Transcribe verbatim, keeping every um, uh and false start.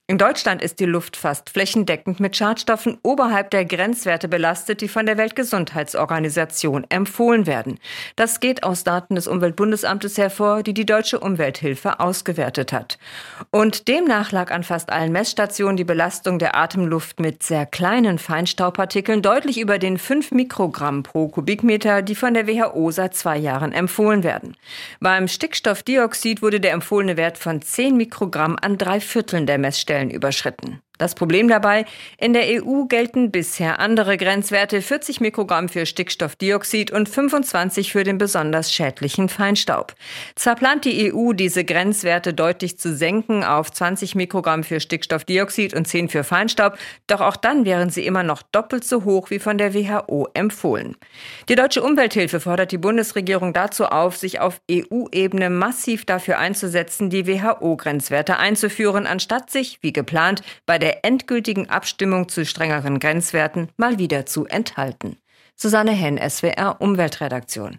In Deutschland ist die Luft fast flächendeckend mit Schadstoffen oberhalb der Grenzwerte belastet, die von der Weltgesundheitsorganisation empfohlen werden. Das geht aus Daten des Umweltbundesamtes hervor, die die Deutsche Umwelthilfe ausgewertet hat. Und demnach lag an fast allen Messstationen die Belastung der Atemluft mit sehr kleinen Feinstaubpartikeln deutlich über den fünf Mikrogramm pro Kubikmeter, die von der W H O seit zwei Jahren empfohlen werden. Beim Stickstoffdioxid wurde der empfohlene Wert von zehn Mikrogramm an drei Vierteln der Messstellen überschritten. Das Problem dabei: In der E U gelten bisher andere Grenzwerte, vierzig Mikrogramm für Stickstoffdioxid und fünfundzwanzig für den besonders schädlichen Feinstaub. Zwar plant die E U, diese Grenzwerte deutlich zu senken auf zwanzig Mikrogramm für Stickstoffdioxid und zehn für Feinstaub, doch auch dann wären sie immer noch doppelt so hoch wie von der W H O empfohlen. Die Deutsche Umwelthilfe fordert die Bundesregierung dazu auf, sich auf E U-Ebene massiv dafür einzusetzen, die W H O-Grenzwerte einzuführen, anstatt sich, wie geplant, bei der der endgültigen Abstimmung zu strengeren Grenzwerten mal wieder zu enthalten. Susanne Henn, S W R Umweltredaktion.